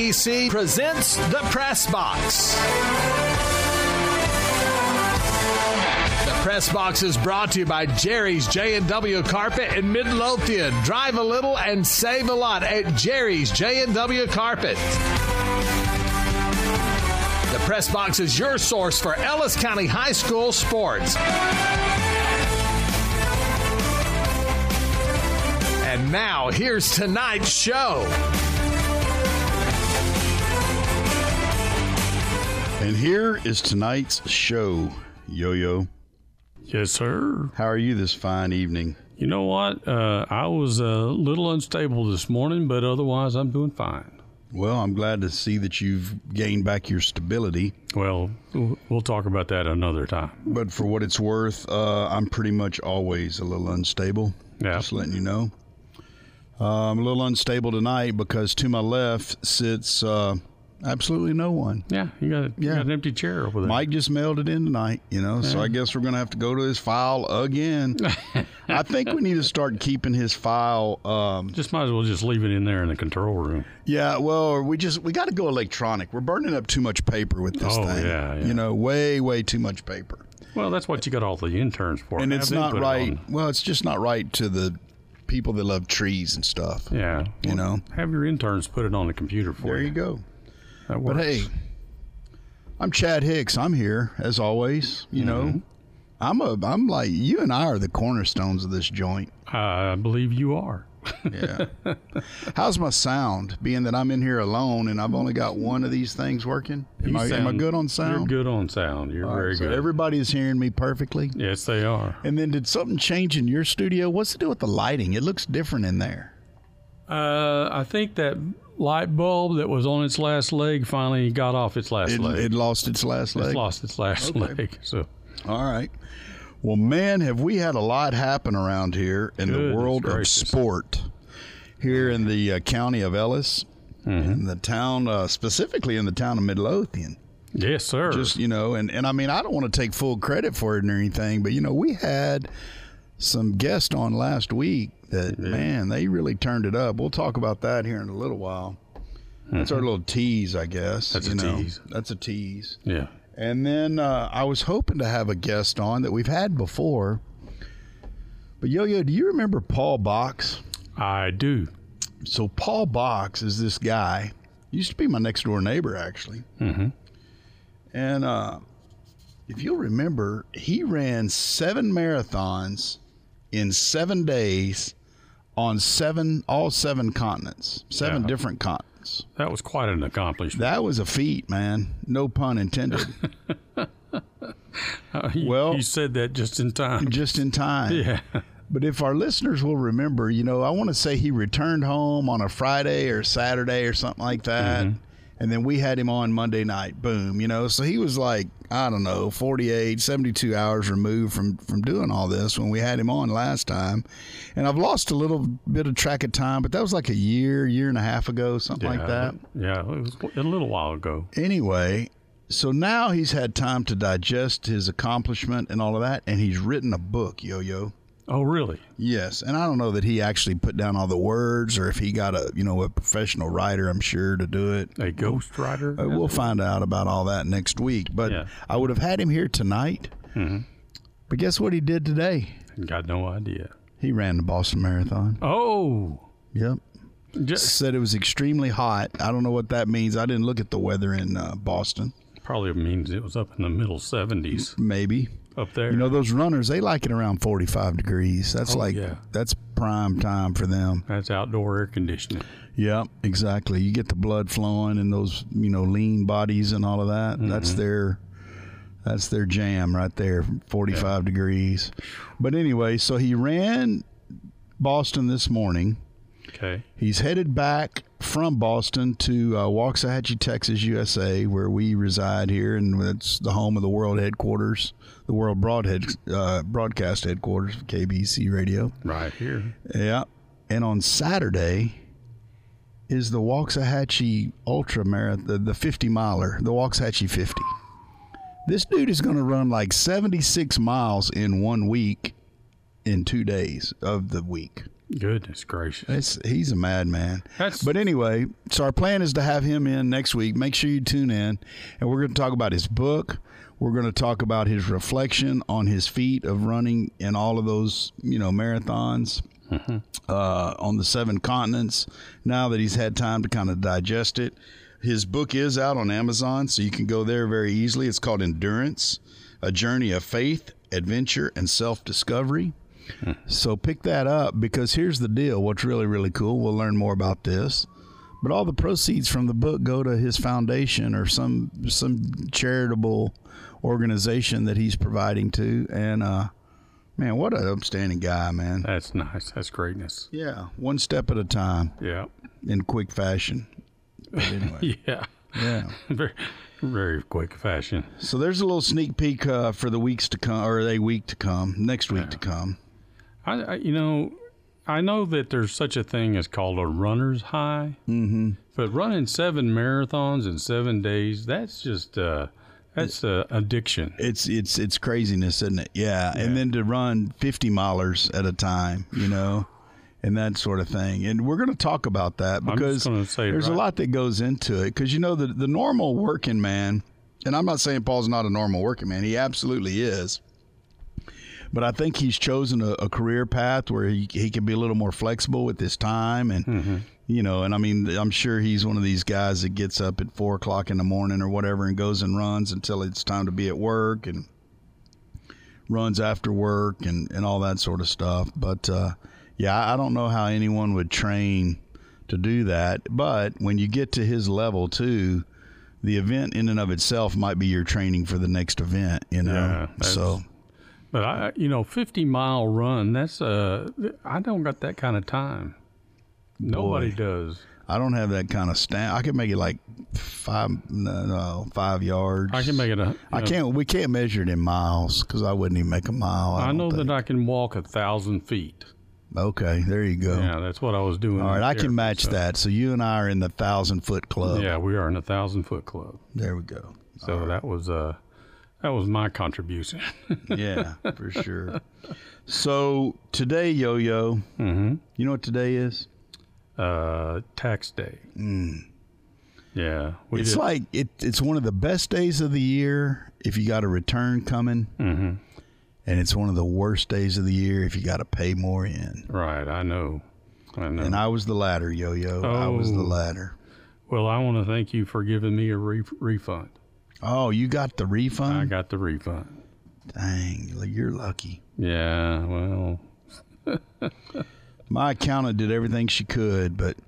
KBC presents the Press Box. The Press Box is brought to you by Jerry's J&W Carpet in Midlothian. Drive a little and save a lot at Jerry's J&W Carpet. The Press Box is your source for Ellis County High School sports. And now, here's tonight's show. And here is tonight's show, Yo-Yo. Yes, sir. How are you this fine evening? You know what? I was a little unstable this morning, but otherwise I'm doing fine. Well, I'm glad to see that you've gained back your stability. Well, we'll talk about that another time. But for what it's worth, I'm pretty much always a little unstable. Yeah. Just letting you know. I'm a little unstable tonight because to my left sits absolutely no one. Yeah, you got an empty chair over there. Mike just mailed it in tonight, so I guess we're going to have to go to his file again. I think we need to start keeping his file. Just might as well just leave it in there in the control room. Yeah, well, we got to go electronic. We're burning up too much paper with this thing. Yeah. Way too much paper. Well, that's what you got all the interns for. And it's not right. Well, it's just not right to the people that love trees and stuff. Yeah. Have your interns put it on the computer for you. There you go. That works. But hey, I'm Chad Hicks. I'm here as always. I'm like you and I are the cornerstones of this joint. I believe you are. Yeah. How's my sound? Being that I'm in here alone and I've only got one of these things working. Am I good on sound? You're good on sound. You're very good. Everybody is hearing me perfectly. Yes, they are. And then did something change in your studio? What's to do with the lighting? It looks different in there. I think that light bulb that was on its last leg finally got off its last leg. It lost its last leg? It's lost its last leg. So, all right. Well, man, have we had a lot happen around here in the world of sport here in the county of Ellis, in the town, specifically in the town of Midlothian. Yes, sir. Just, and I mean, I don't want to take full credit for it or anything, but, we had some guests on last week that, man, they really turned it up. We'll talk about that here in a little while. That's our little tease, I guess. That's a tease. That's a tease. Yeah. And then I was hoping to have a guest on that we've had before. But, Yo-Yo, do you remember Paul Box? I do. So Paul Box is this guy. Used to be my next door neighbor, actually. Mm-hmm. And if you'll remember, he ran 7 marathons in 7 days on all 7 continents, 7 different continents. That was quite an accomplishment. That was a feat, man. No pun intended. You said that just in time. Just in time. Yeah. But if our listeners will remember, I want to say he returned home on a Friday or Saturday or something like that. Mm-hmm. And then we had him on Monday night. Boom. So he was like, I don't know, 48, 72 hours removed from doing all this when we had him on last time. And I've lost a little bit of track of time, but that was like a year and a half ago, something like that. Yeah, it was a little while ago. Anyway, so now he's had time to digest his accomplishment and all of that, and he's written a book, Yo-Yo. Oh, really? Yes, and I don't know that he actually put down all the words or if he got a professional writer, I'm sure, to do it. A ghost writer? We'll find out about all that next week. But I would have had him here tonight. Mm-hmm. But guess what he did today? Got no idea. He ran the Boston Marathon. Oh. Yep. Said it was extremely hot. I don't know what that means. I didn't look at the weather in Boston. Probably means it was up in the middle 70s. Maybe. Up there. Those runners, they like it around 45 degrees. That's that's prime time for them. That's outdoor air conditioning. Yeah, exactly. You get the blood flowing and those, lean bodies and all of that. Mm-hmm. That's their jam right there, 45 degrees. But anyway, so he ran Boston this morning. Okay. He's headed back from Boston to Waxahachie, Texas, USA, where we reside here, and it's the home of the world headquarters, the world broadcast headquarters of KBC Radio. Right here. Yeah. And on Saturday is the Waxahachie Ultra Marathon, the 50-miler, the Waxahachie 50. This dude is going to run like 76 miles in 1 week in 2 days of the week. Goodness gracious. He's a madman. But anyway, so our plan is to have him in next week. Make sure you tune in. And we're going to talk about his book. We're going to talk about his reflection on his feat of running in all of those, marathons on the 7 continents. Now that he's had time to kind of digest it. His book is out on Amazon, so you can go there very easily. It's called Endurance, A Journey of Faith, Adventure, and Self-Discovery. So pick that up, because here's the deal. What's really, really cool, we'll learn more about this, but all the proceeds from the book go to his foundation or some charitable organization that he's providing to. And, man, what an upstanding guy, man. That's nice. That's greatness. Yeah, one step at a time. Yeah. In quick fashion. But anyway. Yeah. Very, very quick fashion. So there's a little sneak peek for the weeks to come, or a week to come, next week to come. I know that there's such a thing as called a runner's high. Mm-hmm. But running 7 marathons in 7 days, that's just that's addiction. It's craziness, isn't it? Yeah. And then to run 50 milers at a time, and that sort of thing. And we're going to talk about that, because there's a lot that goes into it. Because, the normal working man, and I'm not saying Paul's not a normal working man. He absolutely is. But I think he's chosen a career path where he can be a little more flexible with his time. And, and I mean, I'm sure he's one of these guys that gets up at 4 o'clock in the morning or whatever and goes and runs until it's time to be at work, and runs after work and all that sort of stuff. But, I don't know how anyone would train to do that. But when you get to his level, too, the event in and of itself might be your training for the next event, so. But 50-mile run, that's I don't got that kind of time. Nobody does. I don't have that kind of I can make it like 5 yards. I can make it we can't measure it in miles, because I wouldn't even make a mile. I know that I can walk 1,000 feet. Okay, there you go. Yeah, that's what I was doing. All right, I can match that. So you and I are in the 1,000-foot club. Yeah, we are in the 1,000-foot club. There we go. So that was my contribution. Yeah, for sure. So today, Yo-Yo, you know what today is? Tax day. Yeah. It's one of the best days of the year if you got a return coming. Mm-hmm. And it's one of the worst days of the year if you got to pay more in. Right, I know. And I was the latter, Yo-Yo. I was the latter. Well, I want to thank you for giving me a refund. Oh, you got the refund? I got the refund. Dang, you're lucky. Yeah, well. My accountant did everything she could, but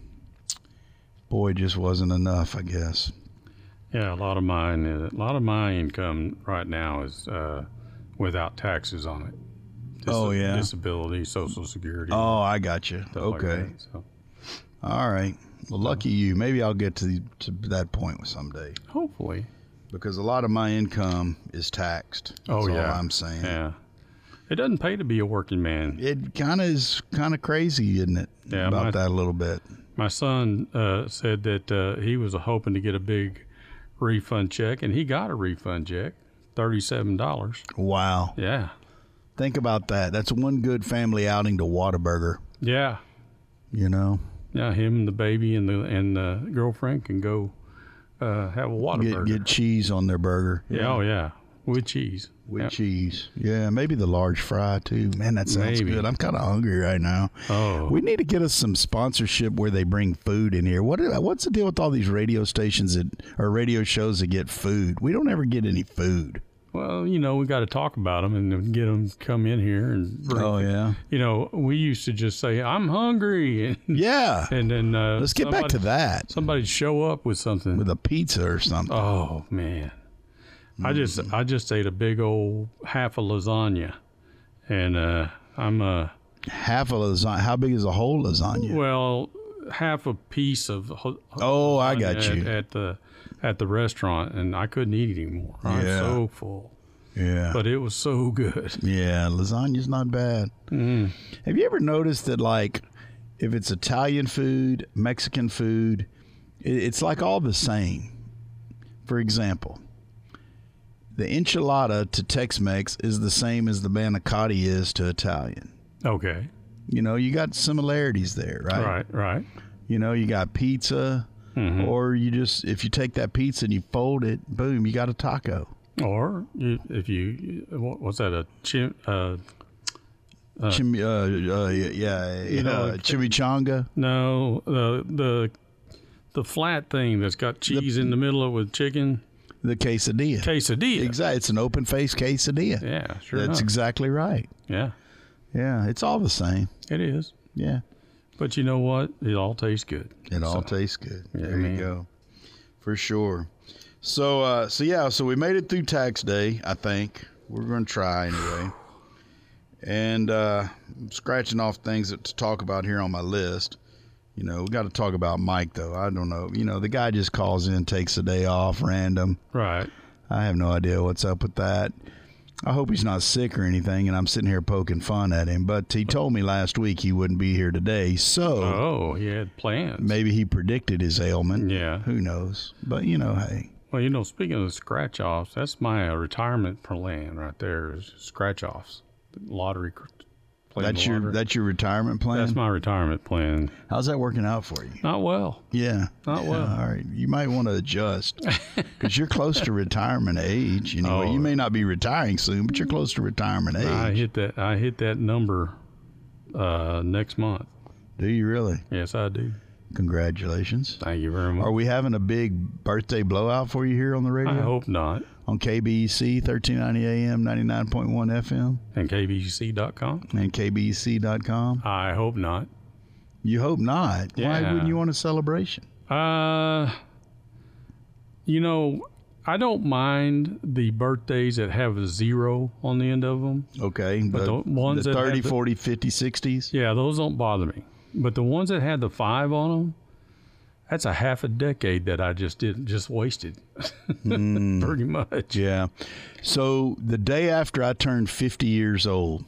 boy, it just wasn't enough, I guess. Yeah, a lot of my income right now is without taxes on it. Disability, Social Security. Oh, I got you. Okay. Like that, all right. Well, lucky you. Maybe I'll get to that point someday. Hopefully. Because a lot of my income is taxed. That's all I'm saying. Yeah. It doesn't pay to be a working man. It kind of is kind-of-crazy, isn't it? Yeah. About that a little bit. My son said that he was hoping to get a big refund check, and he got a refund check, $37. Wow. Yeah. Think about that. That's one good family outing to Whataburger. Yeah. Yeah, him and the baby and the girlfriend can go have a Whataburger. Get cheese on their burger. Yeah. Oh, yeah. With cheese. With cheese. Yeah, maybe the large fry, too. Man, that sounds good. I'm kind of hungry right now. Oh. We need to get us some sponsorship where they bring food in here. What's the deal with all these radio stations or radio shows that get food? We don't ever get any food. Well, we got to talk about them and get them to come in here and bring. Oh, yeah. We used to just say, I'm hungry. And, yeah. And then let's get back to that. Somebody'd show up with something. With a pizza or something. Oh, man. I just ate a big old half a lasagna. And I'm half a lasagna. How big is a whole lasagna? Well, half a piece of oh, I got you. At the restaurant, and I couldn't eat anymore. I'm so full. Yeah. But it was so good. Yeah, lasagna's not bad. Mm. Have you ever noticed that, if it's Italian food, Mexican food, it's like all the same? For example, the enchilada to Tex-Mex is the same as the manicotti is to Italian. Okay. You know, you got similarities there, right? Right. You know, you got pizza, or you just, if you take that pizza and you fold it, boom, you got a taco. Or what's that, a chimichanga. No, the flat thing that's got cheese in the middle of it with chicken. The quesadilla. Quesadilla. Exactly. It's an open-faced quesadilla. Yeah, sure. That's exactly right. Yeah. Yeah, it's all the same. It is. Yeah. But you know what? It all tastes good. It all tastes good. Yeah, there you go. For sure. So we made it through tax day, I think. We're going to try anyway. And I'm scratching off things to talk about here on my list. You know, we got to talk about Mike, though. I don't know. You know, the guy just calls in, takes a day off, random. Right. I have no idea what's up with that. I hope he's not sick or anything, and I'm sitting here poking fun at him. But he told me last week he wouldn't be here today, so... Oh, he had plans. Maybe he predicted his ailment. Yeah. Who knows? But, you know, hey. Well, you know, speaking of scratch-offs, that's my retirement plan right there is scratch-offs. Lottery. That's your retirement plan? That's my retirement plan. How's that working out for you? Not well. Yeah. Not well. All right. You might want to adjust because you're close to retirement age. Anyway, you may not be retiring soon, but you're close to retirement age. I hit that number next month. Do you really? Yes, I do. Congratulations. Thank you very much. Are we having a big birthday blowout for you here on the radio? I hope not. On KBEC, 1390 AM, 99.1 FM. And KBEC.com. And KBEC.com. I hope not. You hope not? Yeah. Why wouldn't you want a celebration? You know, I don't mind the birthdays that have a 0 on the end of them. Okay. But the ones that 30, have 40, 50, 60s? Yeah, those don't bother me. But the ones that had the 5 on them, that's a half a decade that I just wasted. Pretty much. Yeah. So the day after I turned 50 years old,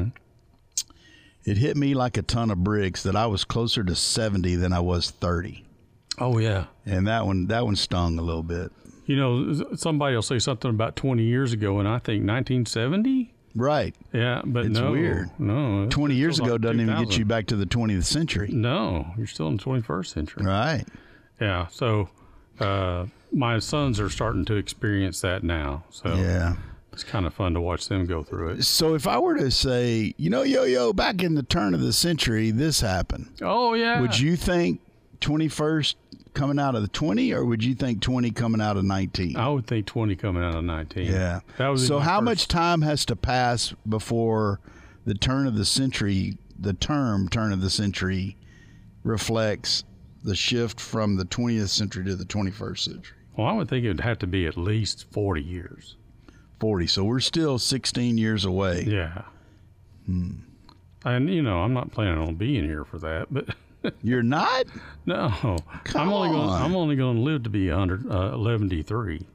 it hit me like a ton of bricks that I was closer to 70 than I was 30. Oh, yeah. And that one stung a little bit. You know, somebody will say something about 20 years ago, and I think 1970? Right. Yeah, but it's no. Weird. No. 20 years ago like doesn't 2000. even get you back to the 20th century. No, you're still in the 21st century. Right. Yeah, so my sons are starting to experience that now. So yeah. It's kind of fun to watch them go through it. So if I were to say, you know, yo, back in the turn of the century, this happened. Oh, yeah. Would you think 21st coming out of the 20, or would you think 20 coming out of 19? I would think 20 coming out of 19. Yeah. So how much time has to pass before the turn of the century, the term turn of the century, reflects the shift from the 20th century to the 21st century? Well, I would think it would have to be at least 40 years. 40. So we're still 16 years away. Yeah. And, you know, I'm not planning on being here for that, but... You're not? No. I'm only going to live to be 113.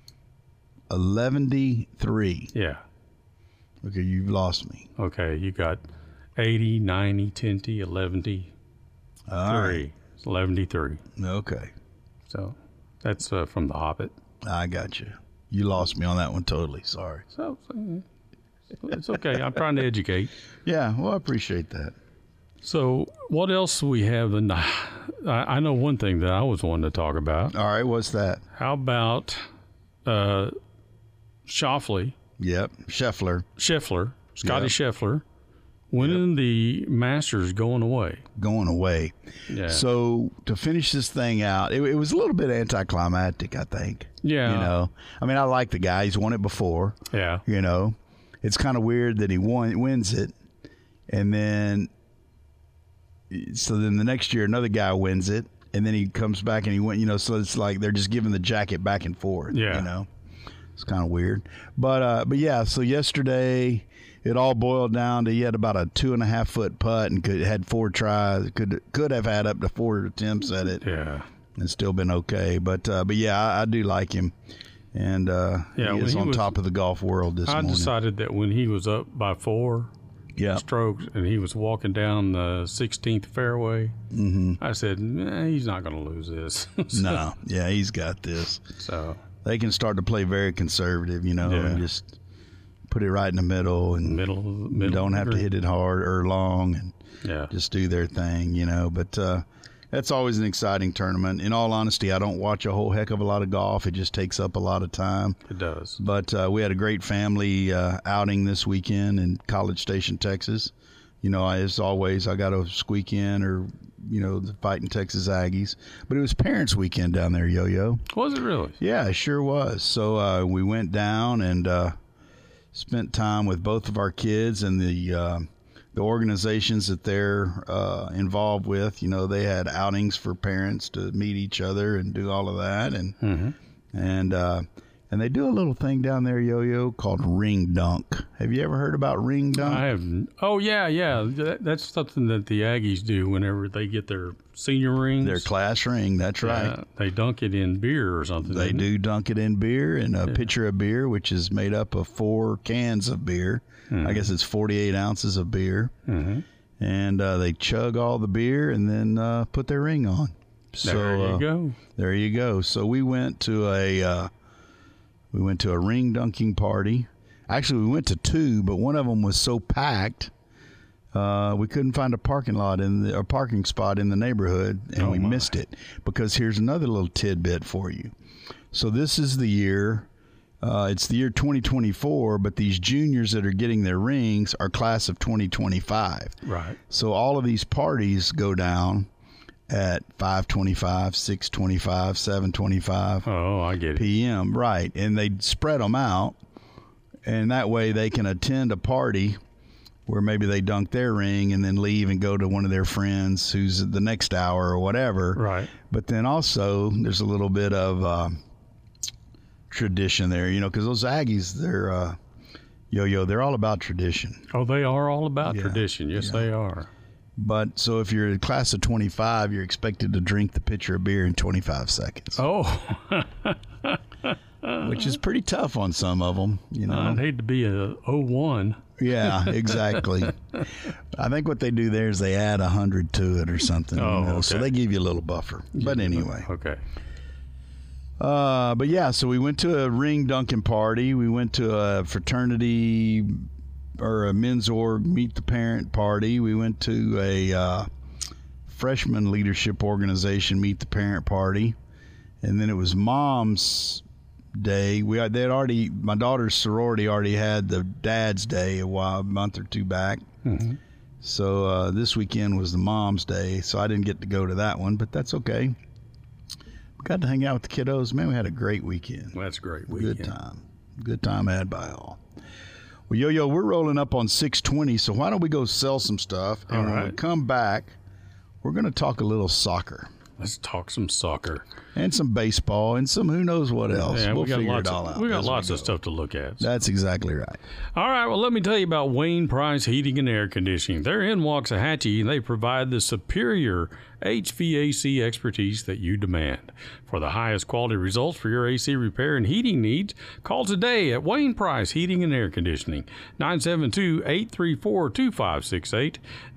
113. Yeah. Okay, you've lost me. Okay, you got 80, 90, 10, 11, 3. Right. It's 11, Okay. So that's from The Hobbit. I got you. You lost me on that one totally. Sorry. So it's okay. I'm trying to educate. Yeah, well, I appreciate that. So what else we have? I know one thing that I was wanting to talk about. All right, what's that? How about Schauffele? Yep, Scheffler, Scotty Scheffler, winning the Masters going away. Yeah. So to finish this thing out, it was a little bit anticlimactic, I think. Yeah. You know, I mean, I like the guy. He's won it before. Yeah. You know, it's kind of weird that he wins it, and then. So then the next year, another guy wins it, and then he comes back and he wins, you know, so it's like they're just giving the jacket back and forth, yeah. You know. It's kind of weird. But yeah, so yesterday it all boiled down to he had about a 2.5-foot putt and had 4 tries, could have had up to 4 attempts at it. Yeah. And still been okay. But yeah, I do like him. And he is on top of the golf world this morning. I decided that when he was up by 4 strokes and he was walking down the 16th fairway, I said, he's not going to lose this. No, yeah, he's got this. So they can start to play very conservative, you know, and just put it right in the middle, and middle you don't have to hit it hard or long. And just do their thing, But that's always an exciting tournament. In all honesty, I don't watch a whole heck of a lot of golf. It just takes up a lot of time. It does. But we had a great family outing this weekend in College Station, Texas. As always, I got to squeak in or, the fighting Texas Aggies. But it was Parents' Weekend down there, Yo-Yo. Was it really? Yeah, it sure was. So we went down and spent time with both of our kids and the organizations that they're involved with. They had outings for parents to meet each other and do all of that. And they do a little thing down there, Yo-Yo, called ring dunk. Have you ever heard about ring dunk? I haven't. Oh, yeah. That's something that the Aggies do whenever they get their senior rings. Their class ring, that's right. They dunk it in beer or something. They do dunk it in beer, and a pitcher of beer, which is made up of 4 cans of beer. I guess it's 48 ounces of beer. And they chug all the beer and then put their ring on. So, there you go. There you go. So we went to a ring dunking party. Actually, we went to 2, but one of them was so packed we couldn't find a parking spot in the neighborhood, and we missed it. Because here's another little tidbit for you. So this is the year. It's the year 2024, but these juniors that are getting their rings are class of 2025. Right. So all of these parties go down at 5:25, 6:25, 7:25. Oh, I get it. p.m. Right, and they spread them out, and that way they can attend a party where maybe they dunk their ring and then leave and go to one of their friends who's the next hour or whatever. Right. But then also there's a little bit of tradition there, because those Aggies, they're Yo-Yo, they're all about tradition. Oh, they are all about tradition. Yes, they are. But so if you're a class of 25, you're expected to drink the pitcher of beer in 25 seconds. Oh. Which is pretty tough on some of them, I'd hate to be a 01. Yeah, exactly. I think what they do there is they add 100 to it or something. Okay. So they give you a little buffer. But anyway. Okay. But yeah, so we went to a ring dunking party. We went to a fraternity or a men's org meet the parent party. We went to a freshman leadership organization meet the parent party, and then it was Mom's Day. My daughter's sorority already had the Dad's Day a month or 2 back. So this weekend was the Mom's Day, so I didn't get to go to that one, but that's okay. Got to hang out with the kiddos. Man, we had a great weekend. Well, that's a great weekend. Good time had by all. Well, Yo-Yo, we're rolling up on 6:20, so why don't we go sell some stuff? And when we come back, we're going to talk a little soccer. Let's talk some soccer. And some baseball and some who knows what else. Yeah, we'll figure it all out. We got lots of stuff to look at. That's exactly right. All right, well, let me tell you about Wayne Price Heating and Air Conditioning. They're in Waxahachie, and they provide the superior HVAC expertise that you demand. For the highest quality results for your AC repair and heating needs, call today at Wayne Price Heating and Air Conditioning, 972-834-2568,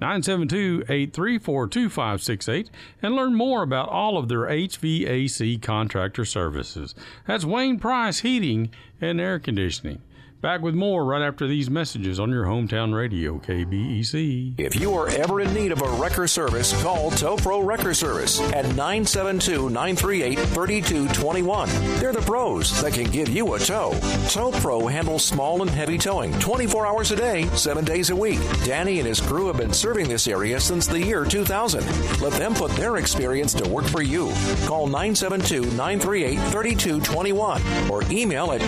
972-834-2568, and learn more about all of their HVAC contractor services. That's Wayne Price Heating and Air Conditioning. Back with more right after these messages on your hometown radio, KBEC. If you are ever in need of a wrecker service, call Tow Pro Wrecker Service at 972-938-3221. They're the pros that can give you a tow. Tow Pro handles small and heavy towing 24 hours a day, 7 days a week. Danny and his crew have been serving this area since the year 2000. Let them put their experience to work for you. Call 972-938-3221 or email at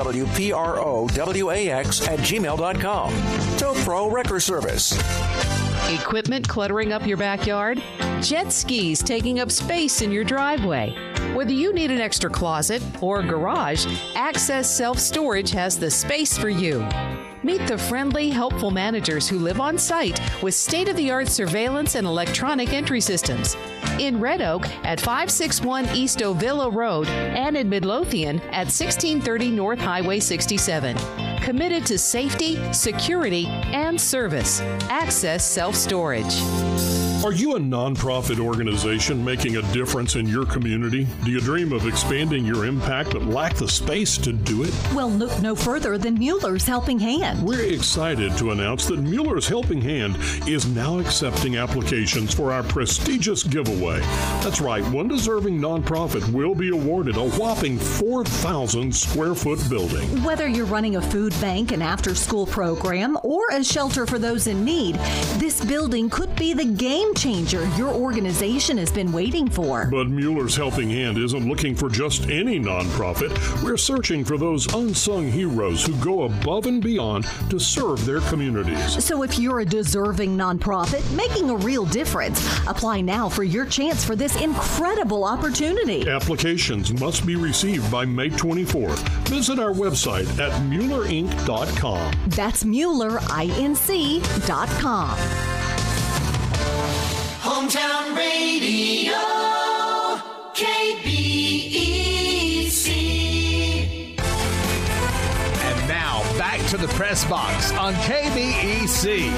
towprowax@gmail.com. Tow Pro Wrecker Service. Equipment cluttering up your backyard? Jet skis taking up space in your driveway? Whether you need an extra closet or garage, Access Self Storage has the space for you. Meet the friendly, helpful managers who live on site with state-of-the-art surveillance and electronic entry systems. In Red Oak at 561 East Ovilla Road and in Midlothian at 1630 North Highway 67. Committed to safety, security, and service. Access Self Storage. Are you a nonprofit organization making a difference in your community? Do you dream of expanding your impact but lack the space to do it? Well, look no further than Mueller's Helping Hand. We're excited to announce that Mueller's Helping Hand is now accepting applications for our prestigious giveaway. That's right, one deserving nonprofit will be awarded a whopping 4,000 square foot building. Whether you're running a food bank, an after-school program, or a shelter for those in need, this building could be the game changer your organization has been waiting for. But Mueller's Helping Hand isn't looking for just any nonprofit. We're searching for those unsung heroes who go above and beyond to serve their communities. So if you're a deserving nonprofit making a real difference, apply now for your chance for this incredible opportunity. Applications must be received by May 24th. Visit our website at MuellerInc.com. That's MuellerInc.com. Hometown Radio, KBEC. And now back to the press box on KBEC.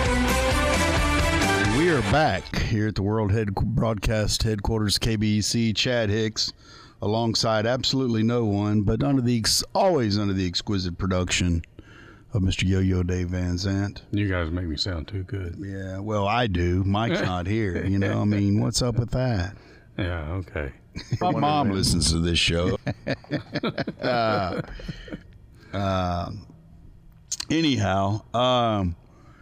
We are back here at the World Broadcast Headquarters, KBEC. Chad Hicks, alongside absolutely no one, but always under the exquisite production of Mr. Yo-Yo Dave Van Zandt. You guys make me sound too good. Yeah, well, I do. Mike's not here. You know, I mean, what's up with that? Yeah, okay. My mom listens to this show. Anyhow,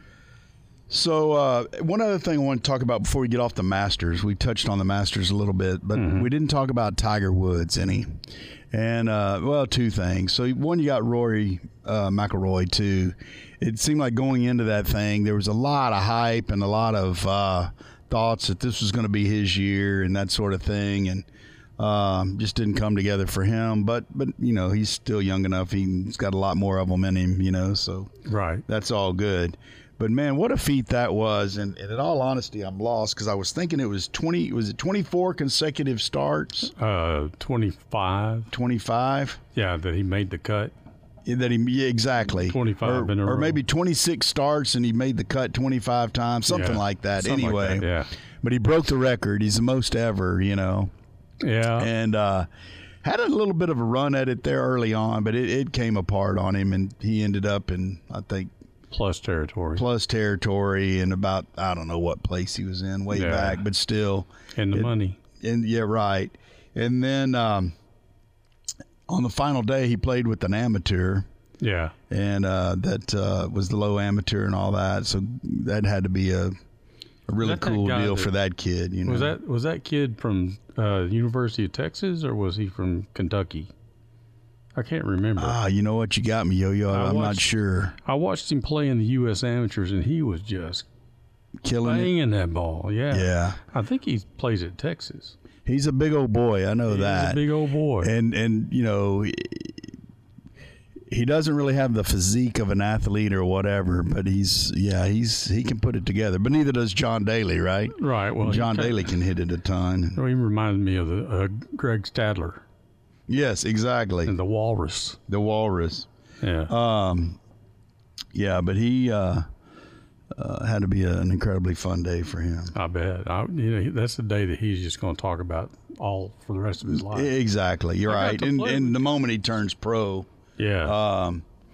so one other thing I want to talk about before we get off the Masters. We touched on the Masters a little bit, but we didn't talk about Tiger Woods any. And, well, two things. So, one, you got Rory McIlroy, too. It seemed like going into that thing, there was a lot of hype and a lot of thoughts that this was going to be his year and that sort of thing. And just didn't come together for him. But you know, he's still young enough. He's got a lot more of them in him, you know, so right. That's all good. But, man, what a feat that was. And in all honesty, I'm lost because I was thinking it was 24 consecutive starts? 25. 25? Yeah, that he made the cut. Exactly. 25 in a row. Or maybe 26 starts and he made the cut 25 times, something like that. Something anyway. like that, yeah. But he broke the record. He's the most ever, you know. Yeah. And had a little bit of a run at it there early on, but it came apart on him, and he ended up in, I think, Plus territory, and about, I don't know what place he was in way back, but still. And the money. And yeah, right. And then on the final day, he played with an amateur. Yeah. And that was the low amateur and all that. So that had to be a really cool deal for that kid. You know, was that kid from University of Texas, or was he from Kentucky? I can't remember. You know what? You got me, Yo-Yo. I'm not sure. I watched him play in the U.S. Amateurs, and he was just banging that ball. Yeah. Yeah. I think he plays at Texas. He's a big old boy. I know that. He's a big old boy. And you know, he doesn't really have the physique of an athlete or whatever, but he can put it together. But neither does John Daly, right? Right. Well, John Daly can hit it a ton. He reminds me of the Greg Stadler. Yes, exactly. And the Walrus. Yeah. Yeah, but he had to be an incredibly fun day for him. I bet. That's the day that he's just going to talk about all for the rest of his life. Exactly. You're right. And the moment he turns pro, yeah.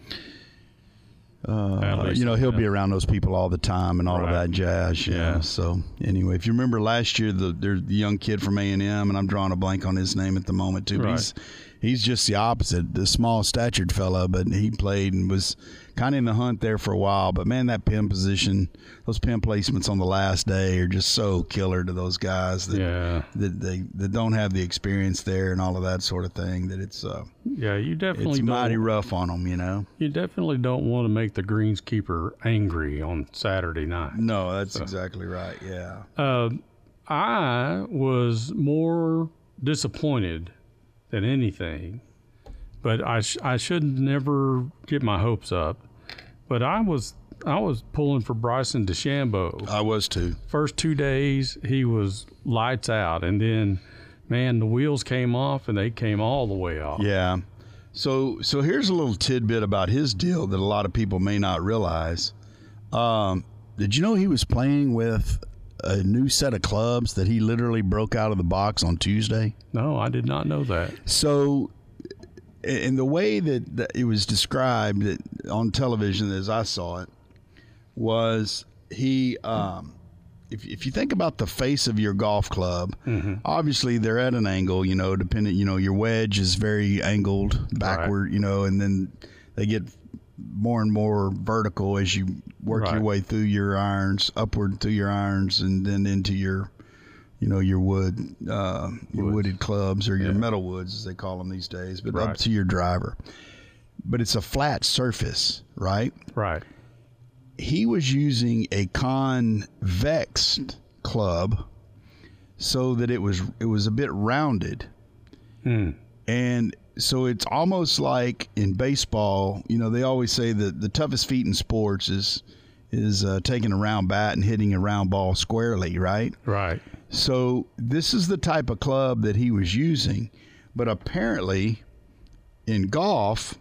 He'll be around those people all the time and all of that jazz. Yeah. So anyway, if you remember last year, there's the young kid from A&M, and I'm drawing a blank on his name at the moment too. But he's just the opposite, the small statured fella, but he played and was kind of in the hunt there for a while. But man, that pin position, those pin placements on the last day are just so killer to those guys that don't have the experience there and all of that sort of thing. That it's you definitely it's mighty rough on them, you know. You definitely don't want to make the greenskeeper angry on Saturday night. No, that's exactly right. Yeah. I was more disappointed than anything, but I should never get my hopes up. But I was pulling for Bryson DeChambeau. I was too. First 2 days he was lights out, and then man, the wheels came off, and they came all the way off. Yeah. So here's a little tidbit about his deal that a lot of people may not realize. Did you know he was playing with a new set of clubs that he literally broke out of the box on Tuesday? No, I did not know that. So, in the way that it was described on television as I saw it, was he, if you think about the face of your golf club, obviously they're at an angle, depending, your wedge is very angled backward, and then they get more and more vertical as you work your way through your irons, upward through your irons, and then into your wood, your wooded clubs or your metal woods as they call them these days, but up to your driver. But it's a flat surface, right? Right. He was using a convex club so that it was a bit rounded. And so it's almost like in baseball, they always say that the toughest feat in sports is taking a round bat and hitting a round ball squarely, right? Right. So this is the type of club that he was using, but apparently in golf,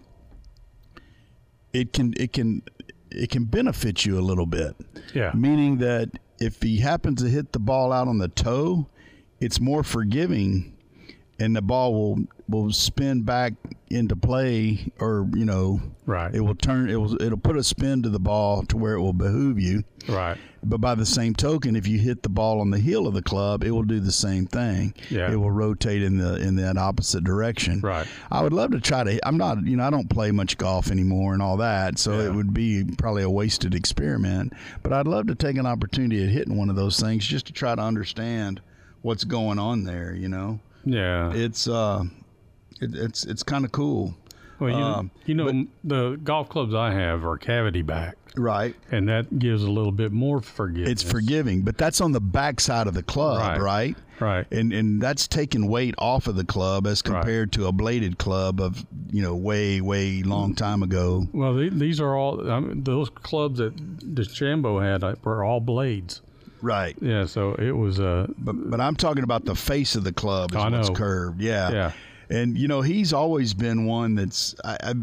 it can benefit you a little bit. Yeah. Meaning that if he happens to hit the ball out on the toe, it's more forgiving, and the ball will spin back into play, or right. It will turn. It'll put a spin to the ball to where it will behoove you. Right. But by the same token, if you hit the ball on the heel of the club, it will do the same thing. Yeah. It will rotate in that opposite direction. Right. I would love to try to. I'm not. I don't play much golf anymore and all that, so it would be probably a wasted experiment. But I'd love to take an opportunity at hitting one of those things just to try to understand what's going on there. Yeah. It's kind of cool. Well, the golf clubs I have are cavity back. Right. And that gives a little bit more forgiveness. It's forgiving, but that's on the back side of the club, right? Right. And that's taking weight off of the club as compared to a bladed club of, way, way long time ago. Well, these are all, those clubs that DeChambeau had were all blades. Right. Yeah, so it was But I'm talking about the face of the club is what's curved. Yeah. Yeah. And, he's always been one that's,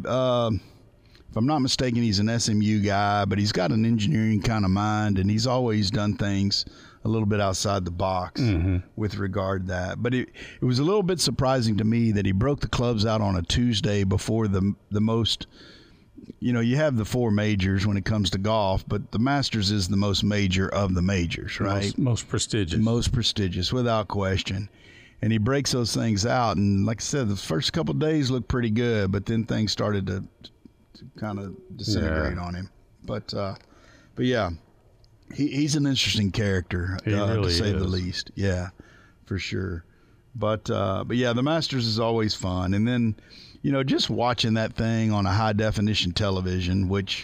if I'm not mistaken, he's an SMU guy, but he's got an engineering kind of mind, and he's always done things a little bit outside the box with regard to that. But it was a little bit surprising to me that he broke the clubs out on a Tuesday before the most, you have the four majors when it comes to golf, but the Masters is the most major of the majors, right? Most prestigious. Most prestigious, without question. And he breaks those things out, and like I said, the first couple of days looked pretty good, but then things started to kind of disintegrate on him. But yeah, he's an interesting character, really to say is. the least. Yeah, for sure. But yeah, the Masters is always fun, and then just watching that thing on a high definition television, which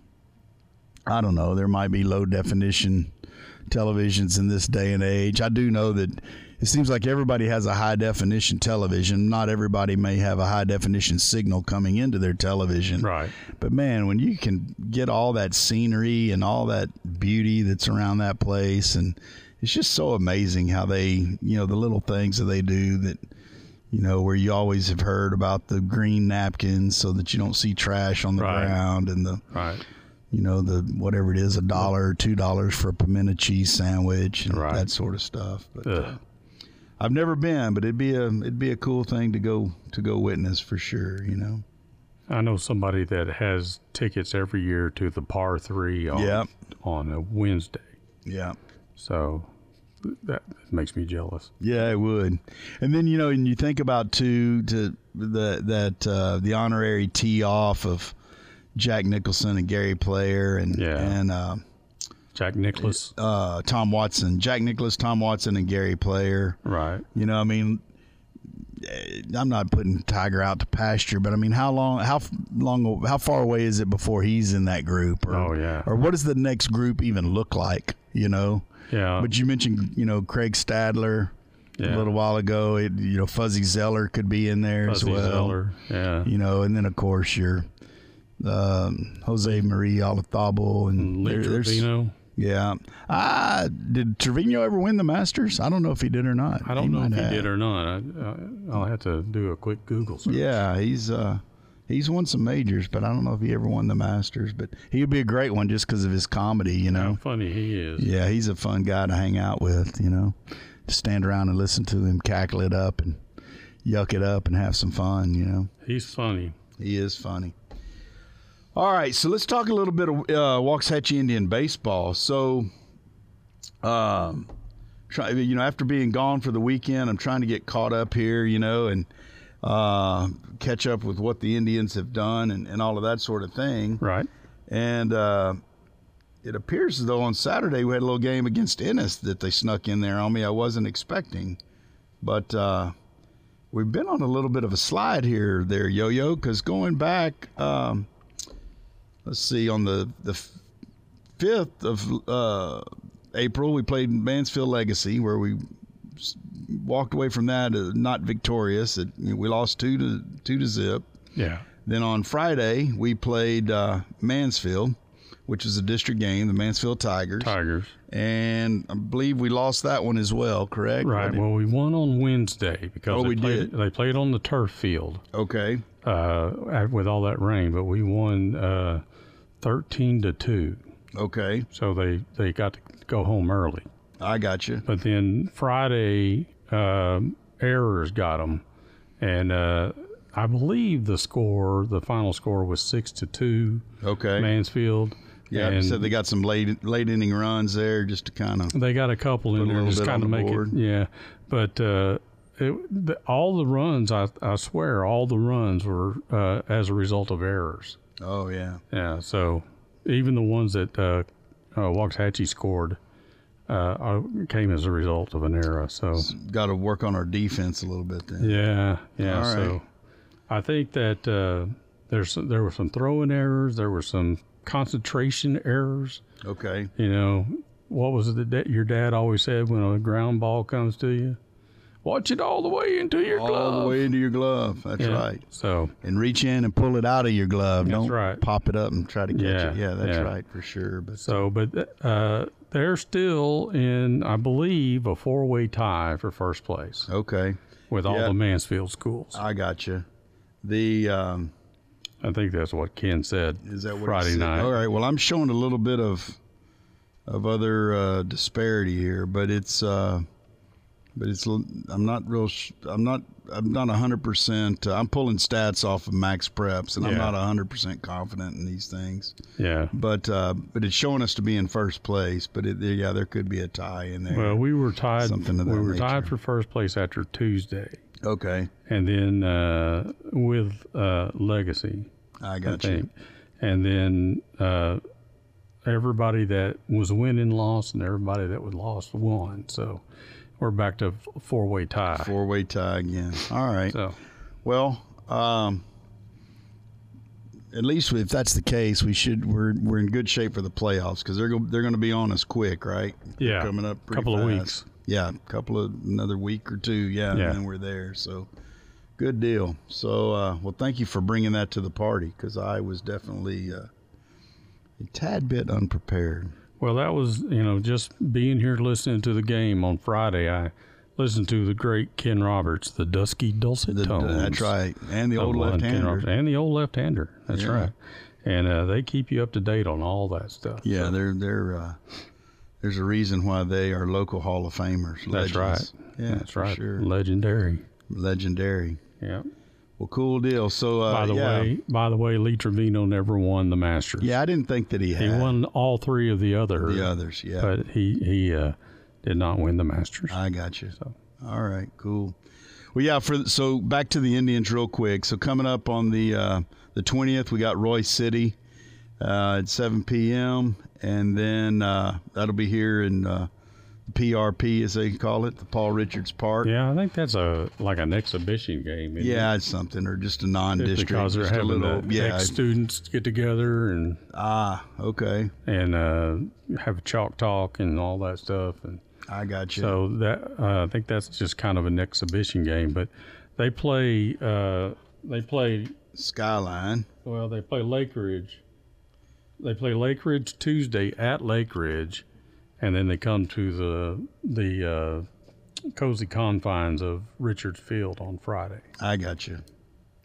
I don't know, there might be low definition televisions in this day and age. I do know that it seems like everybody has a high definition television. Not everybody may have a high definition signal coming into their television. Right. But man, when you can get all that scenery and all that beauty that's around that place, and it's just so amazing how they, the little things that they do that, where you always have heard about the green napkins so that you don't see trash on the ground, and the the whatever it is, $1 or $2 for a pimento cheese sandwich and that sort of stuff. But I've never been, but it'd be a cool thing to go witness for sure. I know somebody that has tickets every year to the par 3 on a Wednesday. Yeah. So that makes me jealous. Yeah, it would. And then and you think about the honorary tee off of Jack Nicholson and Gary Player and Jack Nicklaus, Tom Watson, Jack Nicklaus, Tom Watson, and Gary Player. Right. I'm not putting Tiger out to pasture, but I mean, how far away is it before he's in that group? Or what does the next group even look like? Yeah. But you mentioned, Craig Stadler a little while ago. Fuzzy Zeller could be in there as well. Zeller, yeah. And then of course your Jose Maria Olazabal and Lee Trevino. Yeah. Did Trevino ever win the Masters? I don't know if he did or not. I don't know if he did or not. I'll have to do a quick Google search. Yeah, He's won some majors, but I don't know if he ever won the Masters. But he'd be a great one just because of his comedy, you know. How funny he is. Yeah, he's a fun guy to hang out with, you know. Stand around and listen to him cackle it up and yuck it up and have some fun, you know. He's funny. He is funny. All right, so let's talk a little bit of Waxahachie Indian baseball. So, after being gone for the weekend, I'm trying to get caught up here, you know, and catch up with what the Indians have done and all of that sort of thing. Right. And it appears as though on Saturday we had a little game against Ennis that they snuck in there on me. I wasn't expecting. But we've been on a little bit of a slide here, Yo-Yo, because going back, let's see, on the 5th of April, we played Mansfield Legacy, where we walked away from that not victorious. We lost 2-0. Yeah. Then on Friday, we played Mansfield, which is a district game, the Mansfield Tigers. And I believe we lost that one as well, correct? Right. Well, we won on Wednesday because they played on the turf field. Okay. With all that rain, but we won 13-2. Okay. So they got to go home early. I got you. But then Friday, errors got them, and I believe the final score was 6-2. Okay. Mansfield. Yeah, you said they got some late inning runs there just to kind of. They got a couple in there just kind of make it. Yeah, but all the runs, I swear, all the runs were as a result of errors. Oh yeah. Yeah. So even the ones that Waxahachie scored came as a result of an error. So got to work on our defense a little bit then. Yeah. Yeah. All right. So I think that there were some throwing errors. There were some concentration errors. Okay. You know, what was it that your dad always said when a ground ball comes to you? Watch it all the way into your glove. All the way into your glove. That's right. So and reach in and pull it out of your glove. That's Don't right. pop it up and try to catch it. Yeah, that's right for sure. But they're still in, I believe, a 4-way tie for first place. Okay. With all the Mansfield schools. I got you. I think that's what Ken said. Is that what Friday night? All right. Well, I'm showing a little bit of other disparity here, but it's I'm not 100%. I'm pulling stats off of Max Preps, and I'm not 100% confident in these things. Yeah. But it's showing us to be in first place. But there could be a tie in there. Well, we were tied. Something of that we were nature. tied for first place after Tuesday. Okay. And then with Legacy. I got you. And then everybody that was winning lost, and everybody that was lost won. So we're back to 4-way tie. 4-way tie again. All right. So, well, at least if that's the case, we're in good shape for the playoffs because they're going to be on us quick, right? Yeah. They're coming up pretty couple fast. of weeks. Yeah, another week or two. Yeah, and then we're there. So, good deal. So, well, thank you for bringing that to the party because I was definitely a tad bit unprepared. Well, that was, just being here listening to the game on Friday. I listened to the great Ken Roberts, the dusky dulcet tones. That's right. And the old left-hander. And the old left-hander. That's right. And they keep you up to date on all that stuff. Yeah, so. There's a reason why they are local Hall of Famers. That's legends. Right. Yeah, that's right. Sure. Legendary. Yeah. Well, cool deal. So, by the way, Lee Trevino never won the Masters. Yeah, I didn't think that he had. He won all three of the others. Yeah. But he did not win the Masters. I got you. So, all right, cool. Well, yeah. So back to the Indians real quick. So coming up on the 20th, we got Royce City at 7 p.m. and then that'll be here in PRP, as they call it, the Paul Richards Park. Yeah, I think that's like an exhibition game. It's something, or just a non-district. Because they're having ex-students get together and okay, and have chalk talk and all that stuff. And I got you. So that I think that's just kind of an exhibition game, but they play Skyline. Well, they play Lake Ridge. They play Lake Ridge Tuesday at Lake Ridge. And then they come to the cozy confines of Richards Field on Friday. I got you.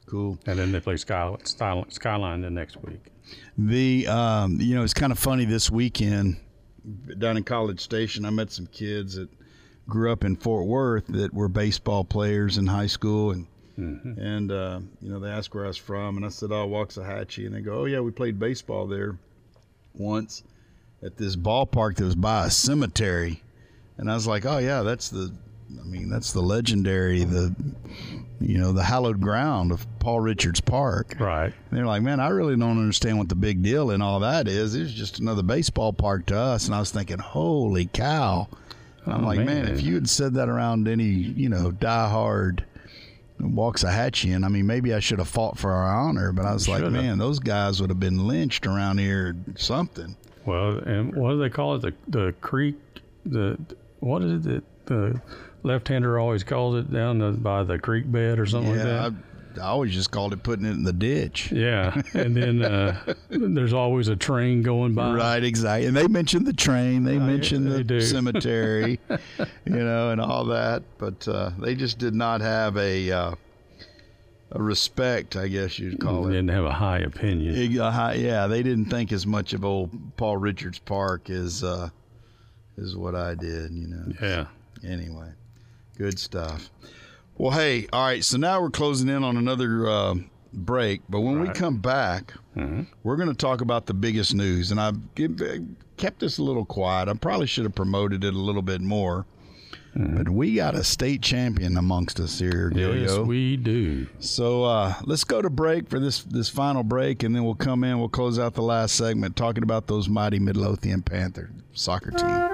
Cool. And then they play Skyline the next week. It's kind of funny this weekend down in College Station. I met some kids that grew up in Fort Worth that were baseball players in high school, and they asked where I was from, and I said, Waxahachie, and they go, oh yeah, we played baseball there once at this ballpark that was by a cemetery, and I was like, oh yeah, that's the legendary, the hallowed ground of Paul Richards Park. Right. And they're like, man, I really don't understand what the big deal in all that is. It's just another baseball park to us. And I was thinking, holy cow. And I'm like, man, if you had said that around any, diehard Waxahachie, I mean, maybe I should have fought for our honor, but I was like, man, those guys would have been lynched around here or something. Well, and what do they call it? The creek, what is it? The left-hander always calls it down by the creek bed or something like that. I always just called it putting it in the ditch. Yeah, and then there's always a train going by. Right, exactly. And they mentioned the train. They mentioned the cemetery, and all that. But they just did not have a respect, I guess you'd call it. They didn't have a high opinion. They didn't think as much of old Paul Richards Park as what I did, Yeah. Anyway, good stuff. Well, hey, all right, so now we're closing in on another break, but when we come back, we're going to talk about the biggest news, and I've kept this a little quiet. I probably should have promoted it a little bit more, but we got a state champion amongst us here, Yo-Yo. Yes, we do. So let's go to break for this final break, and then we'll come in, we'll close out the last segment talking about those mighty Midlothian Panther soccer team.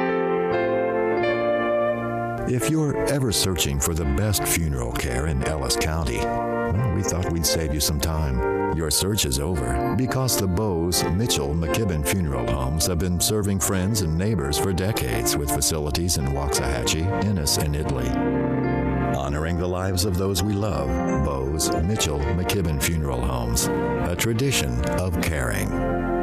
If you're ever searching for the best funeral care in Ellis County, well, we thought we'd save you some time. Your search is over because the Bose Mitchell McKibben Funeral Homes have been serving friends and neighbors for decades with facilities in Waxahachie, Ennis, and Italy. Honoring the lives of those we love, Bose Mitchell McKibben Funeral Homes, a tradition of caring.